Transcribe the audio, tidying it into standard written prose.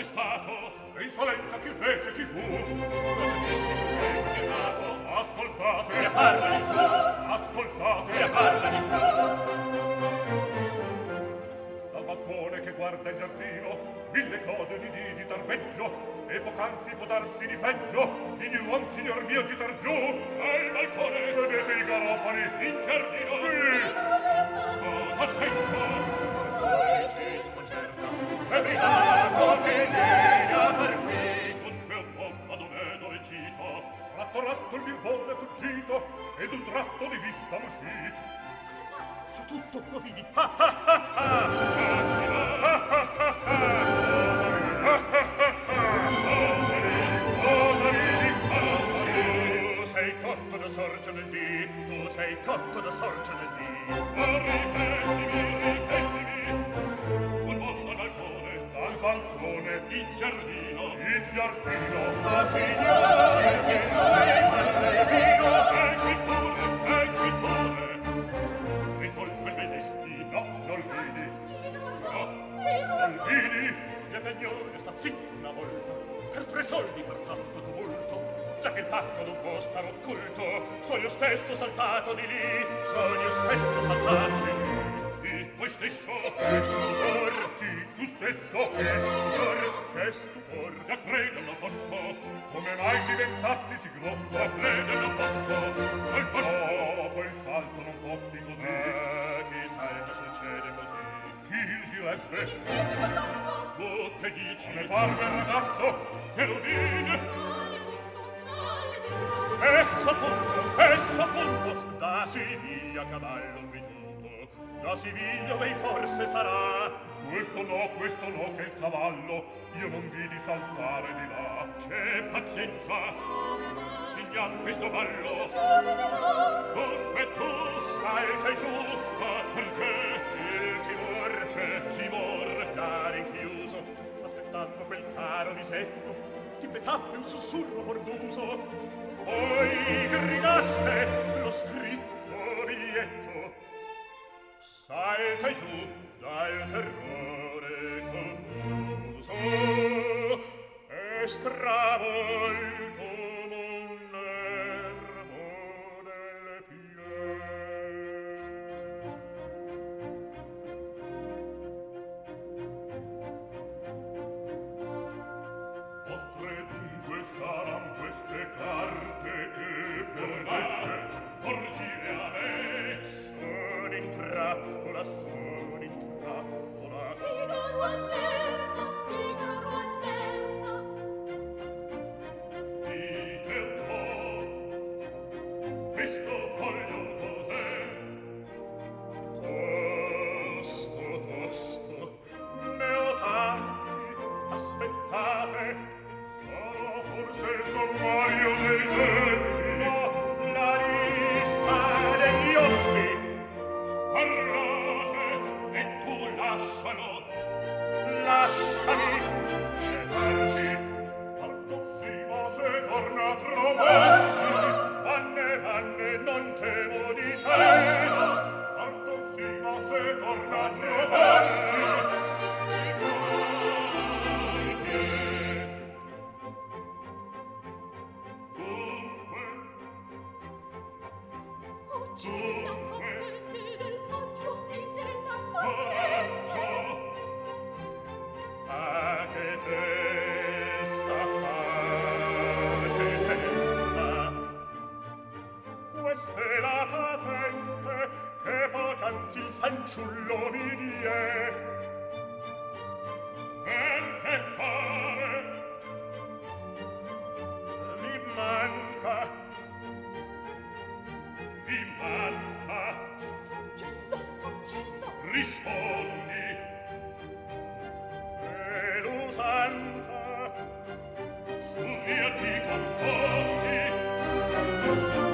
stato? E insolenza chi fece, chi fu? Cosa dice che sei ingenato? Ascoltate, E parla di suo. ascoltate, E parla di suo. dal balcone che guarda il giardino, mille cose di digitar peggio, e poc'anzi può darsi di peggio, di l'uom signor mio gitar giù. Al balcone. Vedete i garofani? In giardino. Sì. Cosa sento? Ci sconcerta. È briaco che viene a far qui. Dunque un uomo dove cito? Ratto ratto il mio buono è fuggito, ed un tratto di vista m'uscì. Su tutto lo vidi. Tu sei cotto da sorge nel dì. Tu sei cotto da sorge nel dì. Ma ripetimi. Sul mondo dal balcone, in giardino. Ma signore, Malvino, segui pure. E col quel vedesti, no, non vidi. non vidi. E Pegnone sta zitto una volta, per 3 soldi per tanto tumulto, già che il fatto non può star occulto. Sono io stesso saltato di lì, Chi, voi stesso? Che stupor, Chi, tu stesso? che stupor, da credere non posso. Come mai diventasti sì grosso? Da credere non posso, non posso. Dopo il salto non fosti così. Chi salta succede così. Chi il direbbe? Insisti col pazzo. Tu che dici? Ne parla il ragazzo? Che lo vide? Maledetto. Esso appunto, da Siviglia cavallo qui giunto. Da Siviglia lei forse sarà. Questo no, che il cavallo io non vidi saltare di là. Che pazienza! Finiam questo ballo. Giovane Dunque tu salta giù, ma perché? Che timor, da rinchiuso, aspettando quel caro disetto, ti petappe un sussurro forduso. Poi gridaste lo scritto biglietto. Salta giù dal terrore confuso e stravolto un nervo del Vostre dunque saran queste carte che perdete. Porgile a me. Sono in trappola. Figaro allerta. Dite un po', questo foglio cos'è? Tosto, ne ho tanti, aspettate. Sarà forse sommario dei debiti. No, la lista degli osti. Parlate, e tu lascialo. Lasciami. E parti. Alto sì, ma se torna a trovarsi. Vanne, non temo di te. Alto sì, ma se torna a trovarsi. Uccida attenti della giustizia della parte. Ah, che testa. Questa è la patente che poc'anzi il fanciullo mi die. Per che fare? Vi manca. Suggello. Rispondi. E l'usanza su mia ti confondi.